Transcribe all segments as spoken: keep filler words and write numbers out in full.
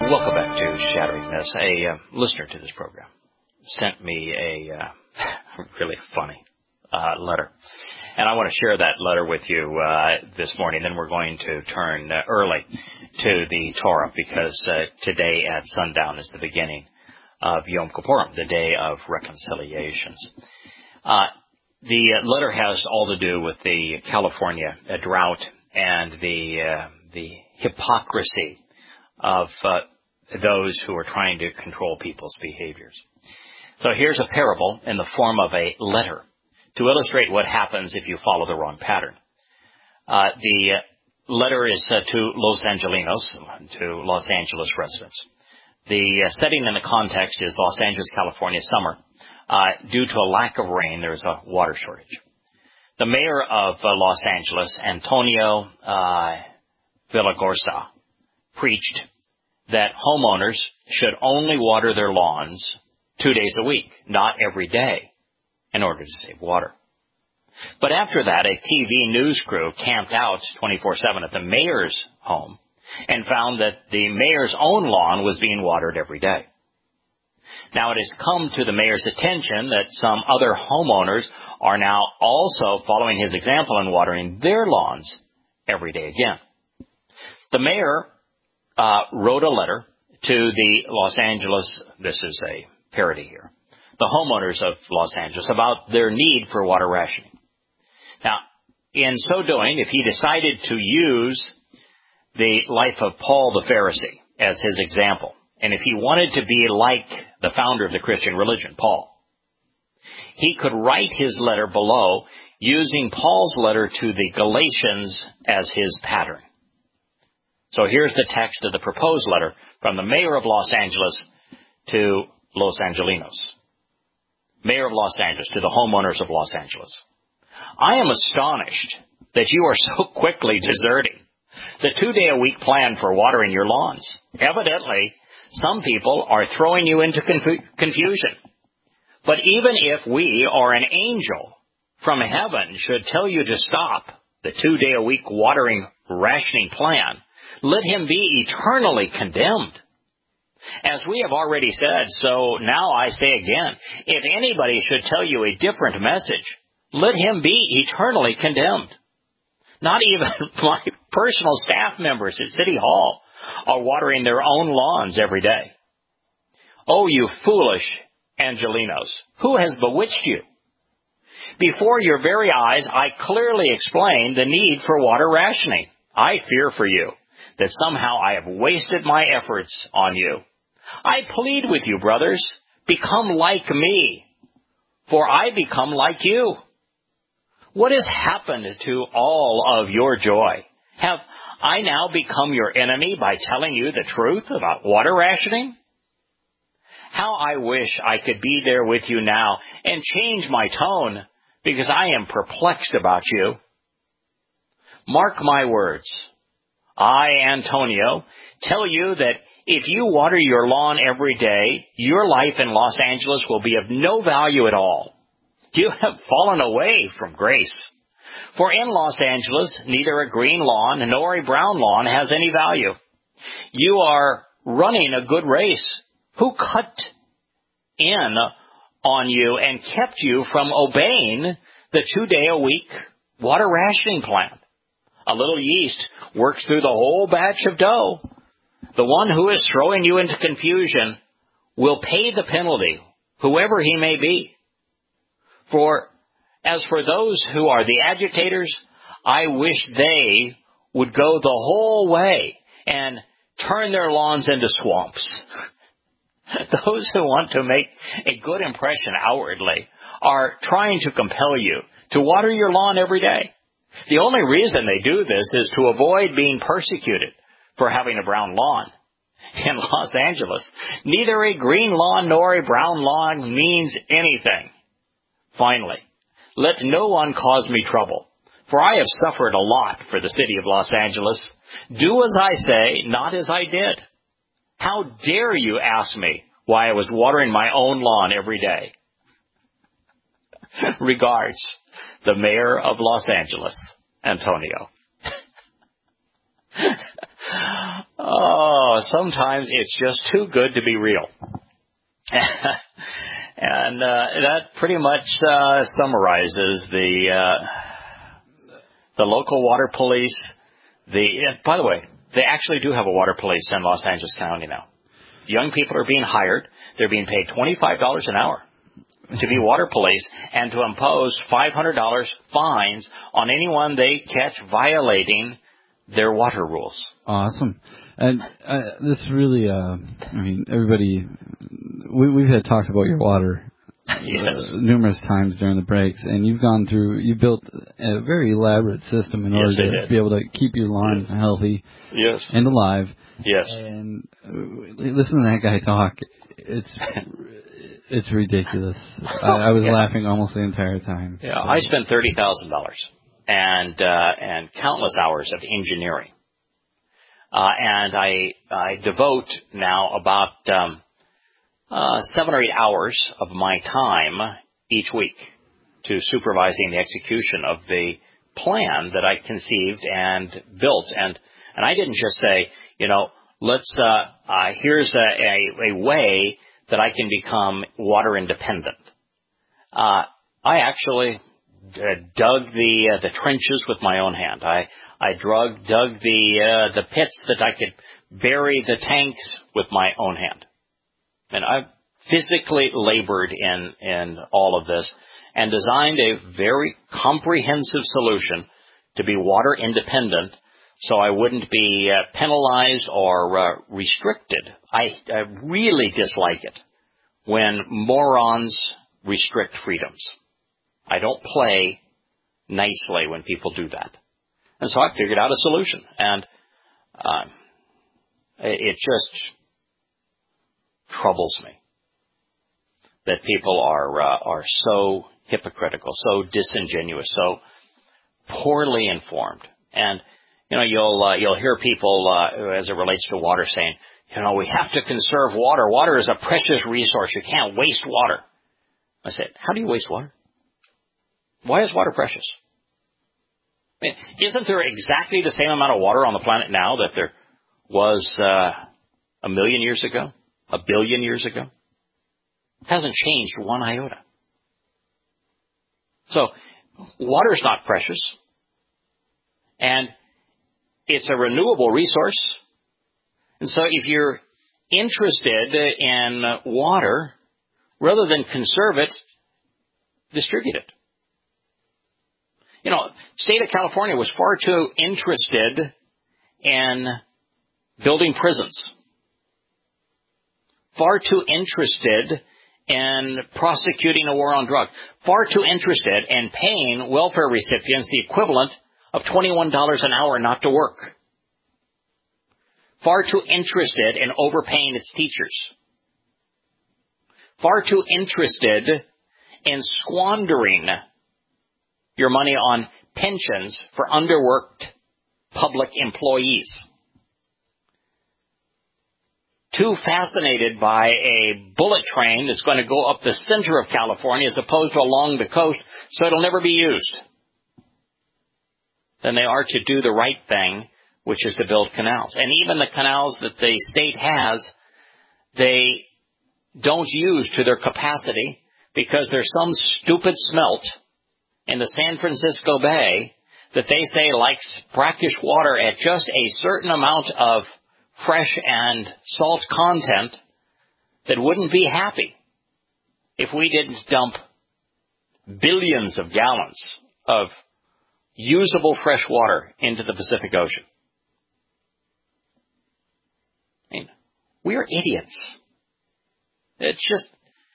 Welcome back to Shattering This. A uh, listener to this program sent me a uh, really funny uh, letter. And I want to share that letter with you uh, this morning. Then we're going to turn uh, early to the Torah because uh, today at sundown is the beginning of Yom Kippurim, the day of reconciliations. Uh, the letter has all to do with the California uh, drought and the uh, the hypocrisy of uh, those who are trying to control people's behaviors. So here's a parable in the form of a letter to illustrate what happens if you follow the wrong pattern. Uh, the letter is uh, to Los Angelinos, to Los Angeles residents. The uh, setting and the context is Los Angeles, California summer. Uh, due to a lack of rain, there's a water shortage. The mayor of uh, Los Angeles, Antonio uh, Villaraigosa, preached that homeowners should only water their lawns two days a week, not every day, in order to save water. But after that, a T V news crew camped out twenty-four seven at the mayor's home and found that the mayor's own lawn was being watered every day. Now, it has come to the mayor's attention that some other homeowners are now also following his example and watering their lawns every day again. The mayor uh, wrote a letter to the Los Angeles, this is a parody here, the homeowners of Los Angeles about their need for water rationing. Now, in so doing, if he decided to use the life of Paul the Pharisee as his example, and if he wanted to be like the founder of the Christian religion, Paul, he could write his letter below using Paul's letter to the Galatians as his pattern. So here's the text of the proposed letter from the mayor of Los Angeles to Los Angelinos. Mayor of Los Angeles to the homeowners of Los Angeles. I am astonished that you are so quickly deserting the two-day-a-week plan for watering your lawns. Evidently, some people are throwing you into confu- confusion. But even if we or an angel from heaven should tell you to stop the two-day-a-week watering rationing plan, let him be eternally condemned. As we have already said, so now I say again, if anybody should tell you a different message, let him be eternally condemned. Not even my personal staff members at City Hall are watering their own lawns every day. Oh, you foolish Angelinos, who has bewitched you? Before your very eyes, I clearly explained the need for water rationing. I fear for you that somehow I have wasted my efforts on you. I plead with you, brothers, become like me, for I become like you. What has happened to all of your joy? Have I now become your enemy by telling you the truth about water rationing? How I wish I could be there with you now and change my tone, because I am perplexed about you. Mark my words. I, Antonio, tell you that if you water your lawn every day, your life in Los Angeles will be of no value at all. You have fallen away from grace. For in Los Angeles, neither a green lawn nor a brown lawn has any value. You are running a good race. Who cut in on you and kept you from obeying the two-day-a-week water rationing plan? A little yeast works through the whole batch of dough. The one who is throwing you into confusion will pay the penalty, whoever he may be. For as for those who are the agitators, I wish they would go the whole way and turn their lawns into swamps. Those who want to make a good impression outwardly are trying to compel you to water your lawn every day. The only reason they do this is to avoid being persecuted for having a brown lawn. In Los Angeles, neither a green lawn nor a brown lawn means anything. Finally, let no one cause me trouble, for I have suffered a lot for the city of Los Angeles. Do as I say, not as I did. How dare you ask me why I was watering my own lawn every day? Regards, the mayor of Los Angeles, Antonio. Oh, sometimes it's just too good to be real. And uh, that pretty much uh, summarizes the uh, the local water police. The by the way, they actually do have a water police in Los Angeles County now. Young people are being hired. They're being paid twenty-five dollars an hour to be water police and to impose five hundred dollars fines on anyone they catch violating their water rules. Awesome. And uh, this really, uh, I mean, everybody, we, we've had talks about your water yes. uh, numerous times during the breaks, and you've gone through, you built a very elaborate system in order yes, to did. be able to keep your lawns yes. healthy yes. and alive. Yes. And uh, listen to that guy talk. It's it's ridiculous. I, I was yeah. laughing almost the entire time. Yeah, so. I spent thirty thousand dollars and uh, and countless hours of engineering. Uh, and I I devote now about um, uh, seven or eight hours of my time each week to supervising the execution of the plan that I conceived and built. And and I didn't just say, you know, let's uh, uh, here's a, a, a way that I can become water independent. Uh, I actually uh, dug the uh, the trenches with my own hand. I I drug, dug the uh, the pits that I could bury the tanks with my own hand. And I physically labored in, in all of this and designed a very comprehensive solution to be water independent so I wouldn't be uh, penalized or uh, restricted. I, I really dislike it when morons restrict freedoms. I don't play nicely when people do that. And so I figured out a solution, and uh, it just troubles me that people are uh, are so hypocritical, so disingenuous, so poorly informed. And you know, you'll uh, you'll hear people uh, as it relates to water saying, you know, we have to conserve water. Water is a precious resource. You can't waste water. I said, how do you waste water? Why is water precious? I mean, isn't there exactly the same amount of water on the planet now that there was uh, a million years ago, a billion years ago? It hasn't changed one iota. So water is not precious, and it's a renewable resource. And so if you're interested in water, rather than conserve it, distribute it. You know, state of California was far too interested in building prisons, far too interested in prosecuting a war on drugs, far too interested in paying welfare recipients the equivalent of twenty-one dollars an hour not to work, far too interested in overpaying its teachers, far too interested in squandering your money on pensions for underworked public employees. Too fascinated by a bullet train that's going to go up the center of California as opposed to along the coast so it'll never be used than they are to do the right thing, which is to build canals. And even the canals that the state has, they don't use to their capacity because there's some stupid smelt in the San Francisco Bay that they say likes brackish water at just a certain amount of fresh and salt content that wouldn't be happy if we didn't dump billions of gallons of usable fresh water into the Pacific Ocean. I mean, we're idiots. It's just,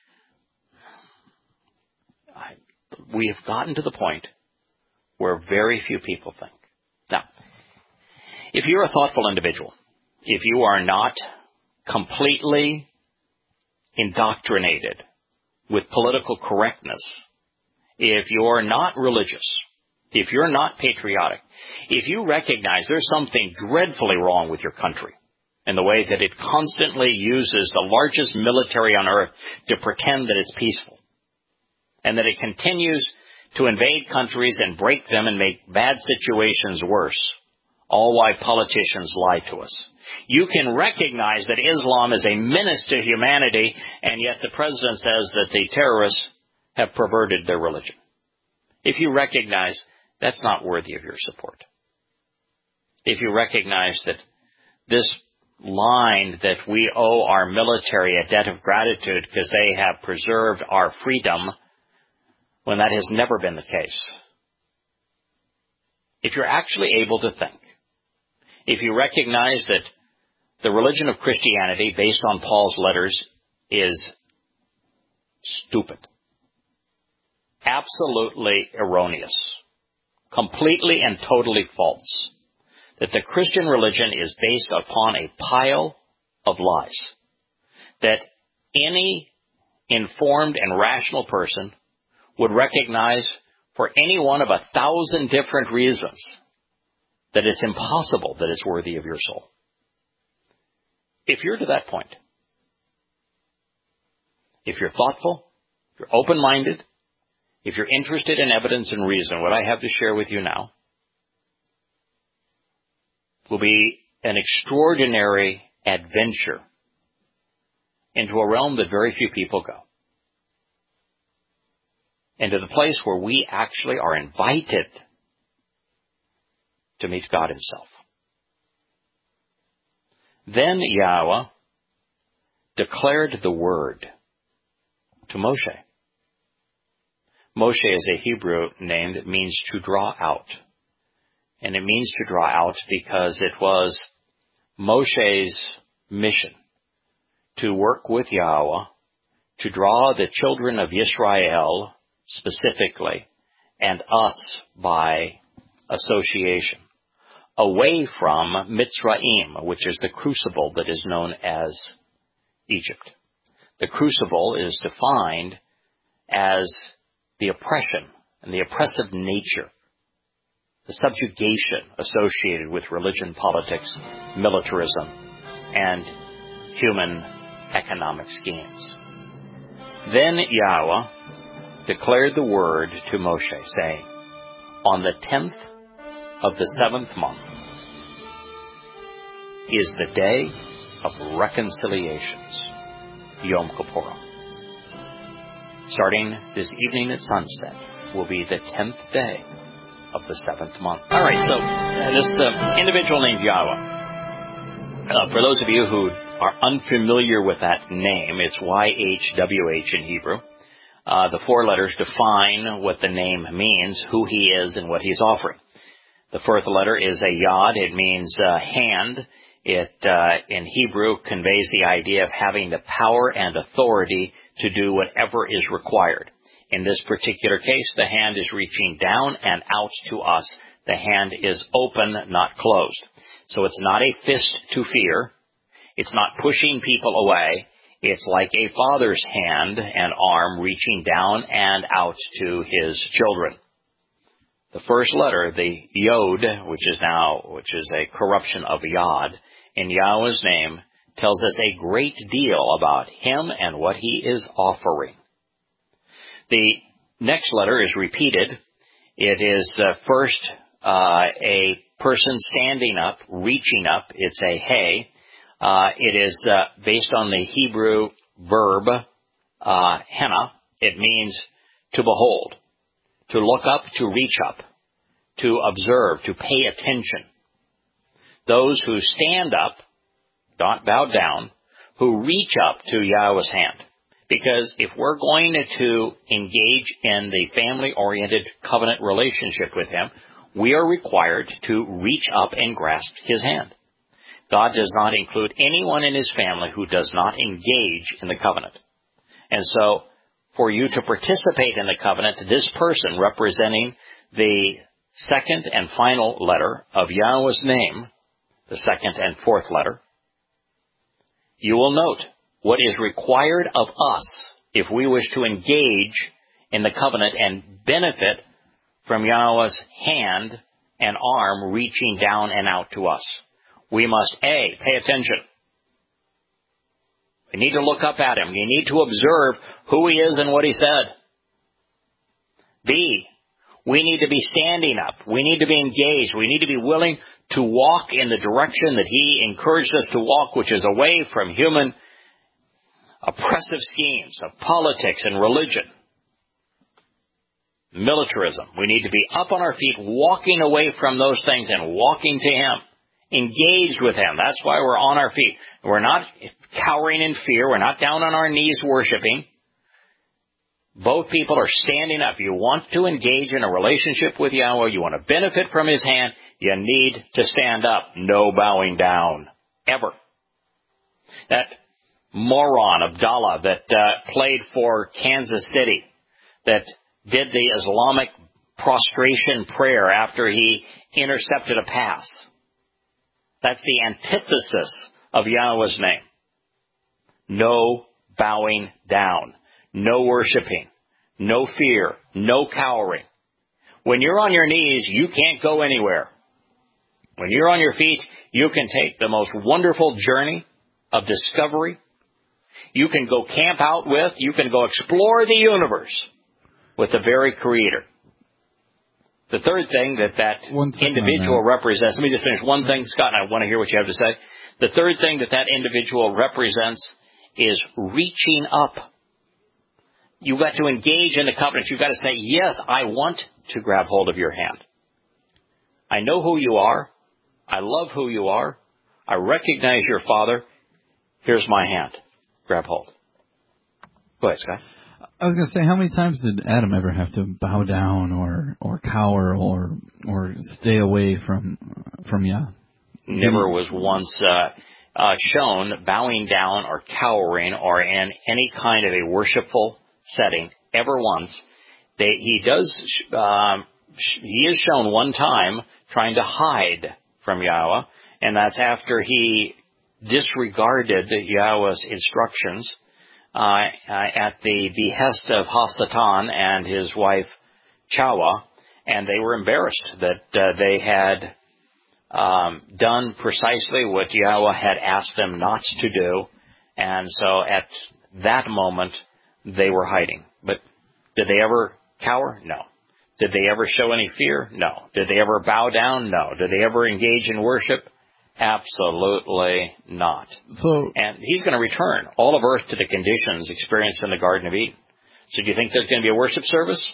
I, we have gotten to the point where very few people think. Now, if you're a thoughtful individual, if you are not completely indoctrinated with political correctness, if you're not religious, if you're not patriotic, if you recognize there's something dreadfully wrong with your country in the way that it constantly uses the largest military on earth to pretend that it's peaceful, and that it continues to invade countries and break them and make bad situations worse, all why politicians lie to us. You can recognize that Islam is a menace to humanity, and yet the president says that the terrorists have perverted their religion. If you recognize that's not worthy of your support. If you recognize that this line that we owe our military a debt of gratitude because they have preserved our freedom, when that has never been the case. If you're actually able to think, if you recognize that the religion of Christianity, based on Paul's letters, is stupid, absolutely erroneous, completely and totally false, that the Christian religion is based upon a pile of lies, that any informed and rational person would recognize for any one of a thousand different reasons that it's impossible that it's worthy of your soul. If you're to that point, if you're thoughtful, if you're open-minded, if you're interested in evidence and reason, what I have to share with you now will be an extraordinary adventure into a realm that very few people go. Into the place where we actually are invited to meet God himself. Then Yahweh declared the word to Moshe. Moshe is a Hebrew name that means to draw out. And it means to draw out because it was Moshe's mission to work with Yahweh to draw the children of Israel specifically, and us by association, away from Mitzrayim, which is the crucible that is known as Egypt. The crucible is defined as the oppression and the oppressive nature, the subjugation associated with religion, politics, militarism, and human economic schemes. Then Yahweh declared the word to Moshe, saying, on the tenth of the seventh month is the day of reconciliations, Yom Kippur. Starting this evening at sunset will be the tenth day of the seventh month. All right, so uh, this the individual named Yahweh. Uh, for those of you who are unfamiliar with that name, it's Y H W H in Hebrew. Uh, the four letters define what the name means, who he is, and what he's offering. The fourth letter is a yod. It means uh, hand. It, uh, in Hebrew, conveys the idea of having the power and authority to do whatever is required. In this particular case, the hand is reaching down and out to us. The hand is open, not closed. So it's not a fist to fear. It's not pushing people away. It's like a father's hand and arm reaching down and out to his children. The first letter, the Yod, which is now, which is a corruption of Yod, in Yahweh's name, tells us a great deal about him and what he is offering. The next letter is repeated. It is uh, first uh, a person standing up, reaching up. It's a hey. Uh, it is uh, based on the Hebrew verb uh, henna. It means to behold, to look up, to reach up, to observe, to pay attention. Those who stand up, not bow down, who reach up to Yahweh's hand. Because if we're going to engage in the family-oriented covenant relationship with him, we are required to reach up and grasp his hand. God does not include anyone in his family who does not engage in the covenant. And so, for you to participate in the covenant, this person representing the second and final letter of Yahweh's name, the second and fourth letter, you will note what is required of us if we wish to engage in the covenant and benefit from Yahweh's hand and arm reaching down and out to us. We must, A, pay attention. We need to look up at him. You need to observe who he is and what he said. B, We need to be standing up. We need to be engaged. We need to be willing to walk in the direction that He encouraged us to walk, which is away from human oppressive schemes of politics and religion, militarism. We need to be up on our feet, walking away from those things and walking to Him, engaged with Him. That's why we're on our feet. We're not cowering in fear. We're not down on our knees worshiping. Both people are standing up. You want to engage in a relationship with Yahweh, you want to benefit from His hand, you need to stand up. No bowing down. Ever. That moron, Abdallah, that uh, played for Kansas City, that did the Islamic prostration prayer after he intercepted a pass. That's the antithesis of Yahweh's name. No bowing down. No worshiping, no fear, no cowering. When you're on your knees, you can't go anywhere. When you're on your feet, you can take the most wonderful journey of discovery. You can go camp out with, you can go explore the universe with the very Creator. The third thing that that individual represents, let me just finish one thing, Scott, and I want to hear what you have to say. The third thing that that individual represents is reaching up. You've got to engage in the covenant. You've got to say, yes, I want to grab hold of your hand. I know who you are. I love who you are. I recognize your Father. Here's my hand. Grab hold. Go ahead, Scott. I was going to say, how many times did Adam ever have to bow down or, or cower or or stay away from from Yah? Never was once uh, uh, shown bowing down or cowering or in any kind of a worshipful setting ever once. They, he does. Um, he is shown one time trying to hide from Yahweh, and that's after he disregarded Yahweh's instructions uh, uh, at the behest of Hasatan and his wife Chawa, and they were embarrassed that uh, they had um, done precisely what Yahweh had asked them not to do, and so at that moment they were hiding. But did they ever cower? No. Did they ever show any fear? No. Did they ever bow down? No. Did they ever engage in worship? Absolutely not. So, and He's going to return all of earth to the conditions experienced in the Garden of Eden. So do you think there's going to be a worship service?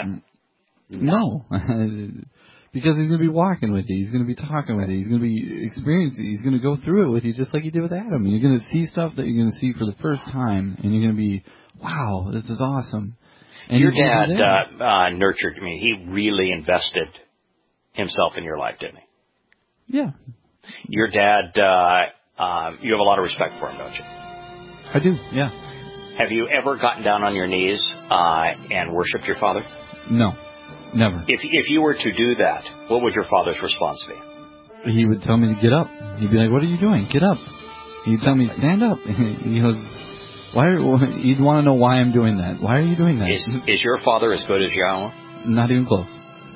No. Because He's going to be walking with you. He's going to be talking with you. He's going to be experiencing. He's going to go through it with you just like He did with Adam. You're going to see stuff that you're going to see for the first time, and you're going to be, wow, this is awesome. And your dad uh, uh, nurtured me. He really invested himself in your life, didn't he? Yeah. Your dad, uh, um, you have a lot of respect for him, don't you? I do, yeah. Have you ever gotten down on your knees uh, and worshipped your father? No, never. If if you were to do that, what would your father's response be? He would tell me to get up. He'd be like, "What are you doing? Get up." He'd tell me, "Stand up." He goes, "Why?" Are, he'd want to know why I'm doing that. Why are you doing that? Is, is your father as good as Yahweh? Not even close.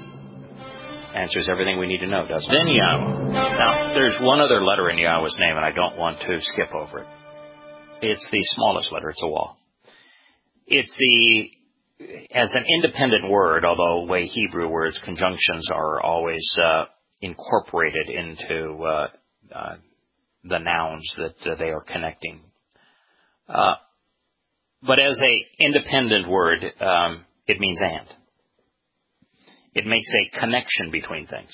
Answers everything we need to know, doesn't it? Then Yahweh. Now, there's one other letter in Yahweh's name, and I don't want to skip over it. It's the smallest letter. It's a wall. It's the, as an independent word, although the way Hebrew words, conjunctions are always uh, incorporated into uh, uh, the nouns that uh, they are connecting. Uh, but as a independent word, um, it means and. It makes a connection between things.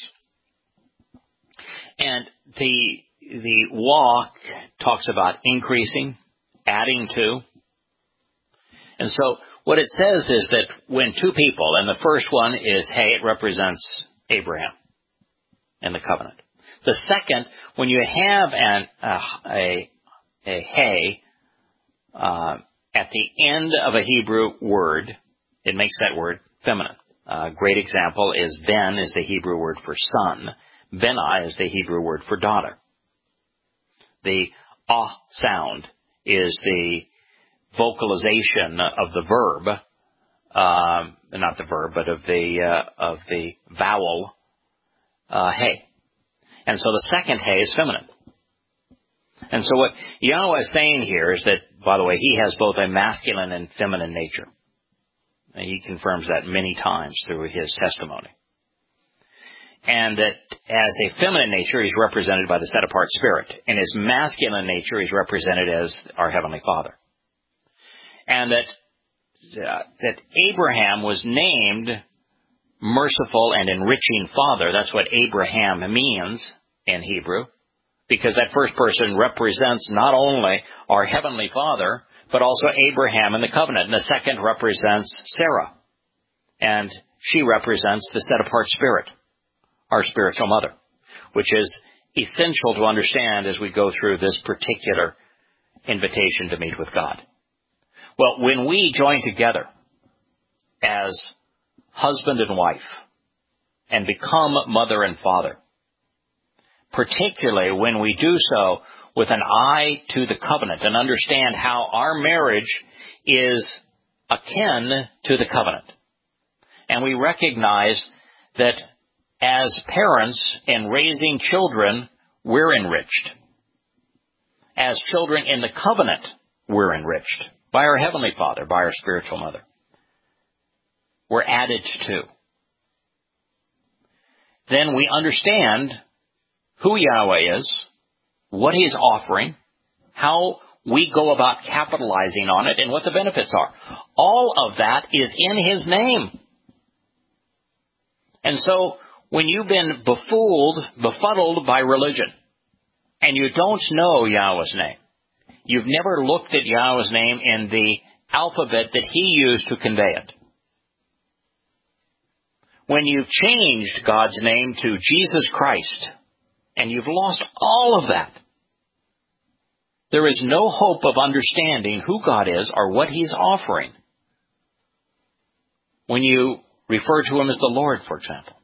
And the the walk talks about increasing, adding to. And so what it says is that when two people, and the first one is hay, it represents Abraham and the covenant. The second, when you have an a a, a hay uh, at the end of a Hebrew word, it makes that word feminine. A great example is Ben is the Hebrew word for son. Benah is the Hebrew word for daughter. The ah sound is the vocalization of the verb, um, not the verb, but of the uh, of the vowel uh, hey. And so the second hey is feminine. And so what Yahweh is saying here is that, by the way, He has both a masculine and feminine nature. And he confirms that many times through his testimony. And that as a feminine nature, he's represented by the set-apart Spirit. And his masculine nature, he's represented as our Heavenly Father. And that uh, that Abraham was named merciful and enriching Father. That's what Abraham means in Hebrew. Because that first person represents not only our Heavenly Father, but also Abraham in the covenant. And the second represents Sarah. And she represents the set-apart Spirit, our spiritual mother, which is essential to understand as we go through this particular invitation to meet with God. Well, when we join together as husband and wife and become mother and father, particularly when we do so with an eye to the covenant and understand how our marriage is akin to the covenant, and we recognize that as parents in raising children, we're enriched. As children in the covenant, we're enriched by our Heavenly Father, by our spiritual mother. We're added to. Then we understand who Yahweh is, what He's offering, how we go about capitalizing on it, and what the benefits are. All of that is in His name. And so, when you've been befooled, befuddled by religion, and you don't know Yahweh's name, you've never looked at Yahweh's name in the alphabet that He used to convey it. When you've changed God's name to Jesus Christ, and you've lost all of that, there is no hope of understanding who God is or what He's offering when you refer to Him as the Lord, for example.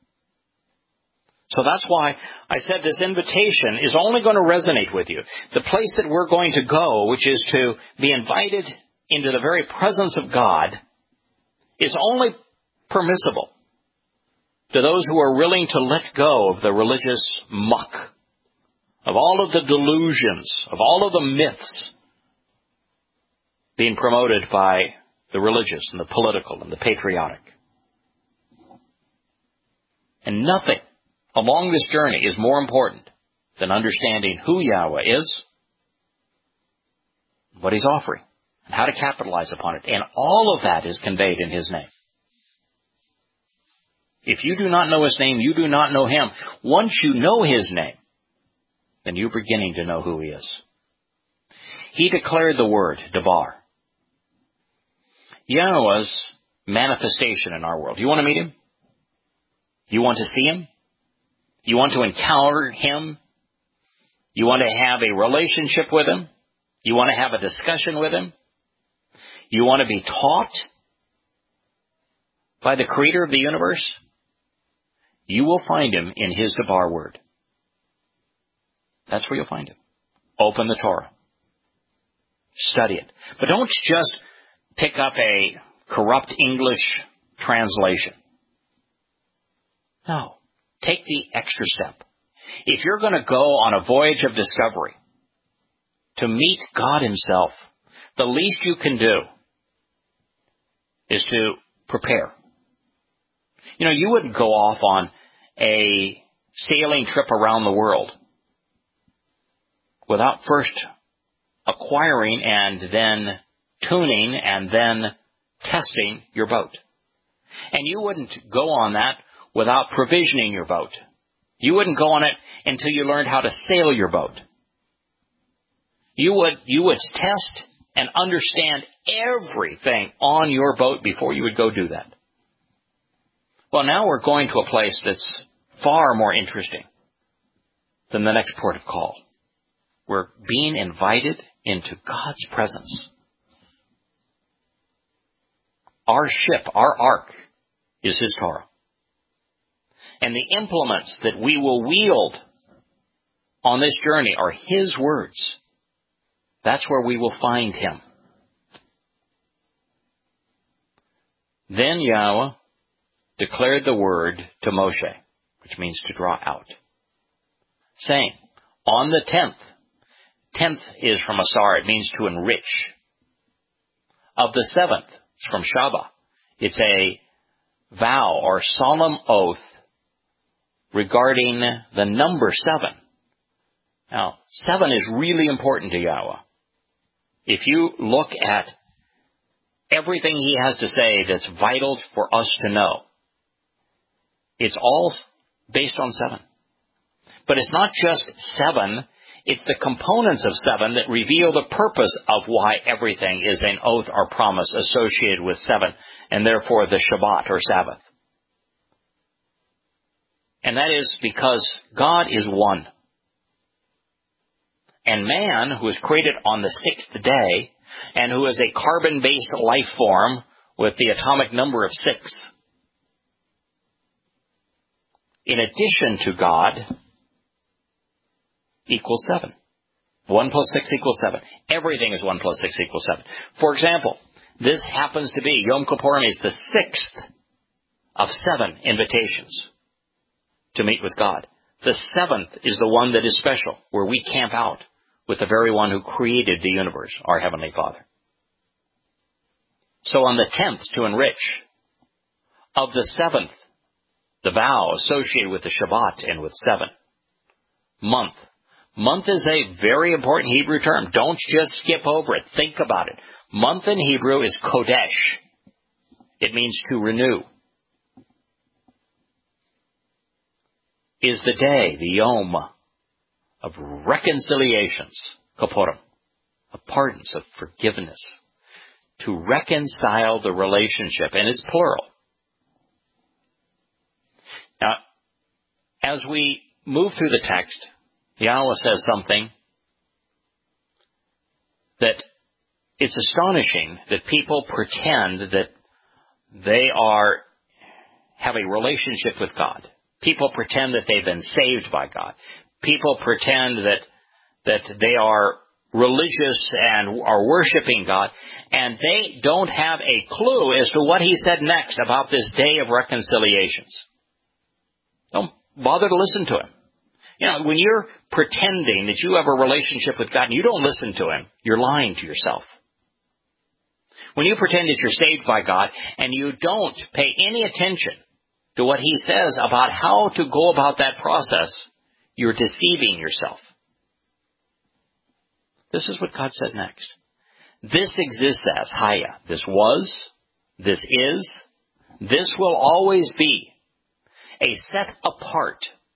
So that's why I said this invitation is only going to resonate with you. The place that we're going to go, which is to be invited into the very presence of God, is only permissible to those who are willing to let go of the religious muck, of all of the delusions, of all of the myths being promoted by the religious and the political and the patriotic. And nothing along this journey is more important than understanding who Yahweh is, what He's offering, and how to capitalize upon it. And all of that is conveyed in His name. If you do not know His name, you do not know Him. Once you know His name, then you're beginning to know who He is. He declared the word, Devar. Yahweh's manifestation in our world. You want to meet Him? You want to see Him? You want to encounter Him? You want to have a relationship with Him? You want to have a discussion with Him? You want to be taught by the Creator of the universe? You will find Him in His Devar word. That's where you'll find Him. Open the Torah. Study it. But don't just pick up a corrupt English translation. No. Take the extra step. If you're going to go on a voyage of discovery to meet God Himself, the least you can do is to prepare. You know, you wouldn't go off on a sailing trip around the world without first acquiring and then tuning and then testing your boat. And you wouldn't go on that without provisioning your boat. You wouldn't go on it until you learned how to sail your boat. You would, you would test and understand everything on your boat before you would go do that. Well, now we're going to a place that's far more interesting than the next port of call. We're being invited into God's presence. Our ship, our ark, is His Torah. And the implements that we will wield on this journey are His words. That's where we will find Him. Then Yahweh declared the word to Moshe, which means to draw out, saying, on the tenth, tenth is from Asar, it means to enrich. Of the seventh, it's from Shabbat, It's a vow or solemn oath regarding the number seven. Now, seven is really important to Yahweh. If you look at everything He has to say that's vital for us to know, it's all based on seven. But it's not just seven, it's the components of seven that reveal the purpose of why everything is an oath or promise associated with seven, and therefore the Shabbat or Sabbath. And that is because God is one. And man, who is created on the sixth day, and who is a carbon-based life form with the atomic number of six, in addition to God, equals seven. One plus six equals seven. Everything is one plus six equals seven. For example, this happens to be, Yom Kippurim is the sixth of seven invitations to meet with God. The seventh is the one that is special, where we camp out with the very one who created the universe, our Heavenly Father. So on the tenth, to enrich, of the seventh, the vow associated with the Shabbat and with seven. Month. Month is a very important Hebrew term. Don't just skip over it. Think about it. Month in Hebrew is Kodesh. It means to renew. Is the day, the Yom, of reconciliations, Kippurim, of pardons, of forgiveness, to reconcile the relationship, and it's plural. Now, as we move through the text, Yahweh says something that it's astonishing that people pretend that they are have a relationship with God. People pretend that they've been saved by God. People pretend that that they are religious and are worshiping God, and they don't have a clue as to what He said next about this day of reconciliations. Don't bother to listen to Him. You know, when you're pretending that you have a relationship with God and you don't listen to Him, you're lying to yourself. When you pretend that you're saved by God and you don't pay any attention to what He says about how to go about that process, you're deceiving yourself. This is what God said next. This exists as Haya. This was, this is, this will always be a set apart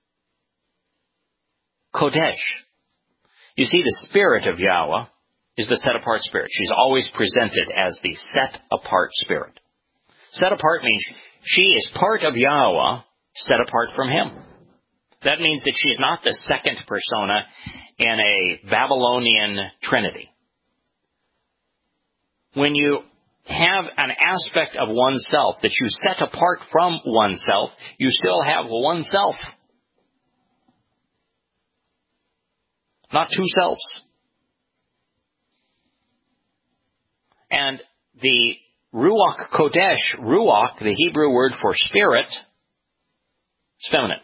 Kodesh. You see, the Spirit of Yahweh is the set apart Spirit. She's always presented as the set apart Spirit. Set apart means she is part of Yahweh, set apart from Him. That means that she's not the second persona in a Babylonian trinity. When you have an aspect of oneself that you set apart from oneself, you still have oneself. Not two selves. And the Ruach Kodesh, Ruach, the Hebrew word for spirit, is feminine.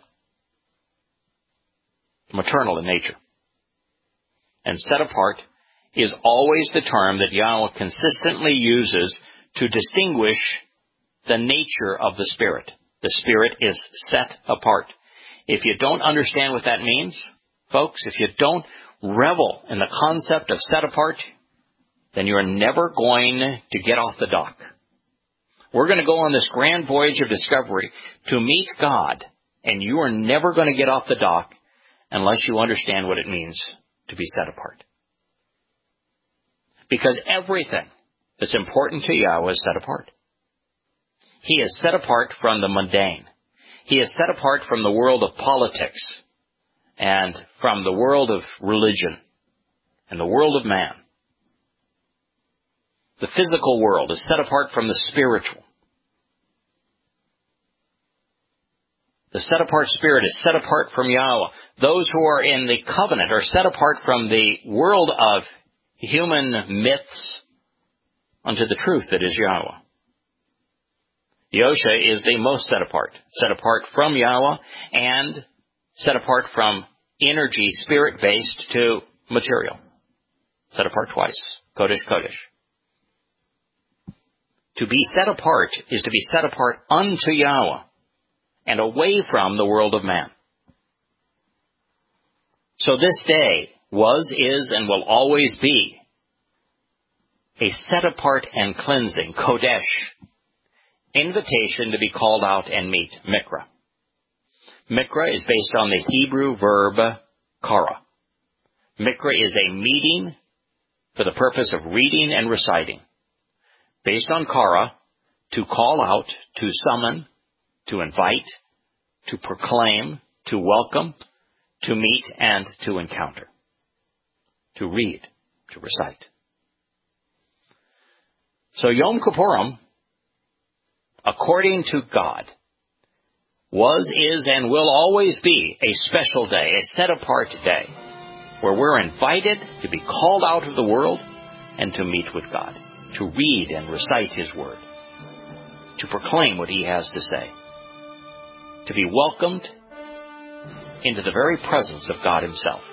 Maternal in nature. And set apart is always the term that Yahweh consistently uses to distinguish the nature of the Spirit. The Spirit is set apart. If you don't understand what that means, folks, if you don't revel in the concept of set apart, then you're never going to get off the dock. We're going to go on this grand voyage of discovery to meet God, and you are never going to get off the dock unless you understand what it means to be set apart. Because everything that's important to Yahweh is set apart. He is set apart from the mundane. He is set apart from the world of politics and from the world of religion and the world of man. The physical world is set apart from the spiritual. The set-apart spirit is set apart from Yahweh. Those who are in the covenant are set apart from the world of human myths unto the truth that is Yahweh. Yosha is the most set apart. Set apart from Yahweh and set apart from energy, spirit-based, to material. Set apart twice. Kodesh, Kodesh. To be set apart is to be set apart unto Yahweh and away from the world of man. So this day was, is, and will always be a set apart and cleansing, Kodesh, invitation to be called out and meet, Mikra. Mikra is based on the Hebrew verb kara. Mikra is a meeting for the purpose of reading and reciting. Based on kara, to call out, to summon, to invite, to proclaim, to welcome, to meet, and to encounter. To read, to recite. So Yom Kippurim, according to God, was, is, and will always be a special day, a set-apart day, where we're invited to be called out of the world and to meet with God, to read and recite His Word, to proclaim what He has to say, to be welcomed into the very presence of God Himself.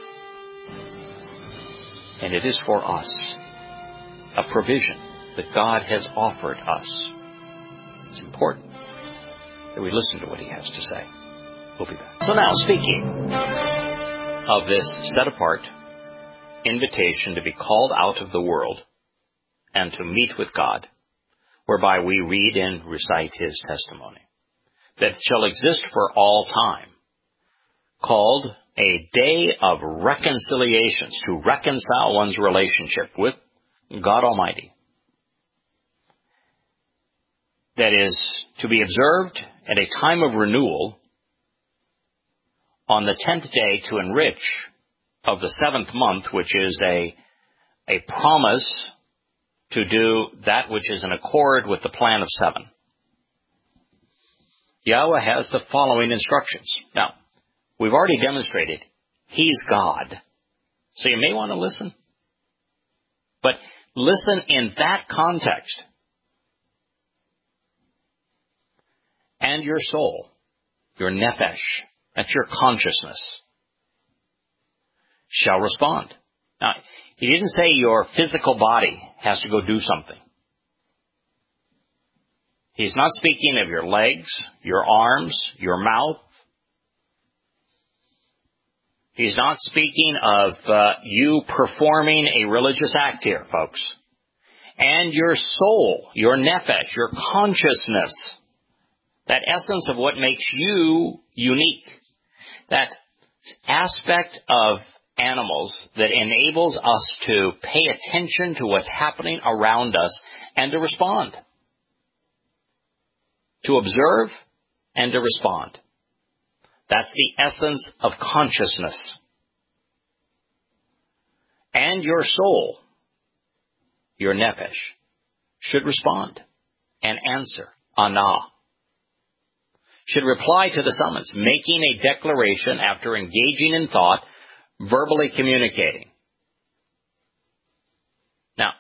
And it is for us a provision that God has offered us. It's important that we listen to what He has to say. We'll be back. So now, speaking of this set-apart invitation to be called out of the world and to meet with God, whereby we read and recite His testimony, that shall exist for all time, called a day of reconciliations, to reconcile one's relationship with God Almighty. That is to be observed at a time of renewal on the tenth day to enrich of the seventh month, which is a, a promise to do that which is in accord with the plan of seven. Yahweh has the following instructions. Now, we've already demonstrated He's God, so you may want to listen. But listen in that context. And your soul, your nephesh, that's your consciousness, shall respond. Now, He didn't say your physical body has to go do something. He's not speaking of your legs, your arms, your mouth. He's not speaking of uh, you performing a religious act here, folks. And your soul, your nephesh, your consciousness, that essence of what makes you unique, that aspect of animals that enables us to pay attention to what's happening around us and to respond. To observe and to respond. That's the essence of consciousness. And your soul, your nephesh, should respond and answer, Anah. Should reply to the summons, making a declaration after engaging in thought, verbally communicating. Now,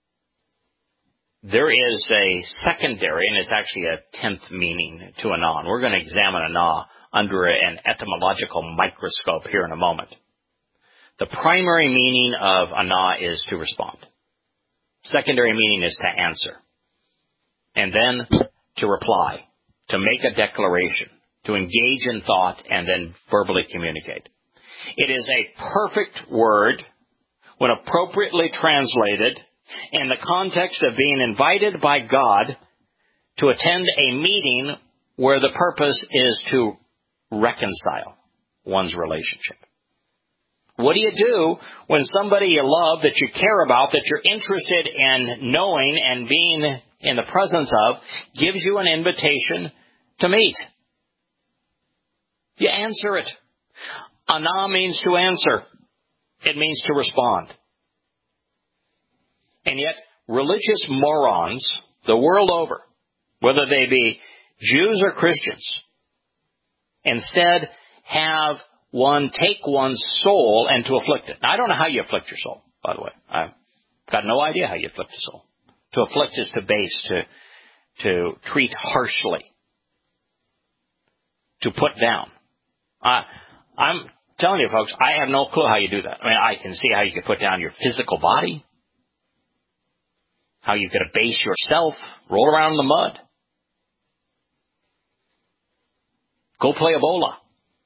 there is a secondary, and it's actually a tenth meaning to Anah. And we're going to examine Anah under an etymological microscope here in a moment. The primary meaning of Anah is to respond. Secondary meaning is to answer. And then to reply. To make a declaration, to engage in thought, and then verbally communicate. It is a perfect word when appropriately translated in the context of being invited by God to attend a meeting where the purpose is to reconcile one's relationship. What do you do when somebody you love, that you care about, that you're interested in knowing and being in the presence of, gives you an invitation to meet? You answer it. Anah means to answer. It means to respond. And yet, religious morons the world over, whether they be Jews or Christians, instead have one take one's soul and to afflict it. Now, I don't know how you afflict your soul, by the way. I've got no idea how you afflict a soul. To afflict is to base, to, to treat harshly, to put down. Uh, I'm telling you, folks, I have no clue how you do that. I mean, I can see how you could put down your physical body. how you could abase yourself, roll around in the mud. Go play Ebola.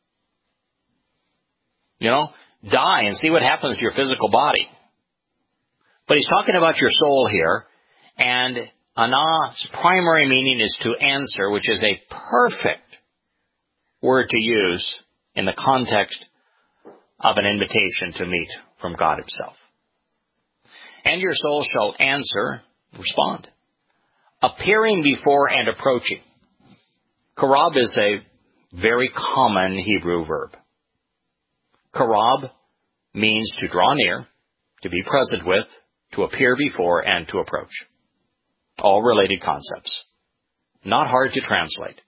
You know, die and see what happens to your physical body. But he's talking about your soul here, and Anah's primary meaning is to answer, which is a perfect word to use in the context of an invitation to meet from God himself. And your soul shall answer, respond, appearing before and approaching. Karab is a very common Hebrew verb. Karab means to draw near, to be present with, to appear before, and to approach. All related concepts. Not hard to translate.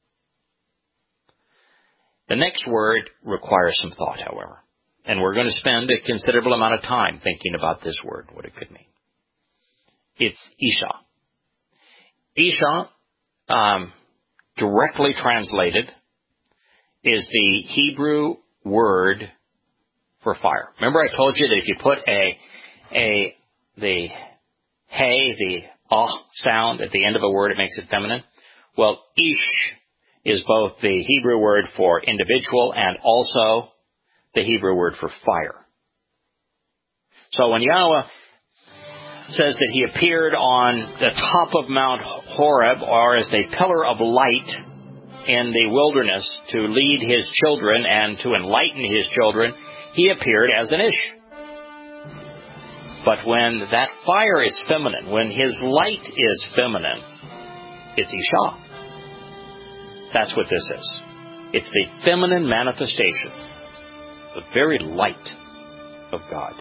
The next word requires some thought, however. And we're going to spend a considerable amount of time thinking about this word, what it could mean. It's Isha. Isha, um, directly translated, is the Hebrew word for fire. Remember I told you that if you put a, a, the hey, the ah sound at the end of a word, it makes it feminine? Well, Ish is both the Hebrew word for individual and also the Hebrew word for fire. So when Yahweh says that he appeared on the top of Mount Horeb, or as a pillar of light in the wilderness to lead his children and to enlighten his children, he appeared as an Ish. But when that fire is feminine, when his light is feminine, it's Isha. That's what this is. It's the feminine manifestation, the very light of God.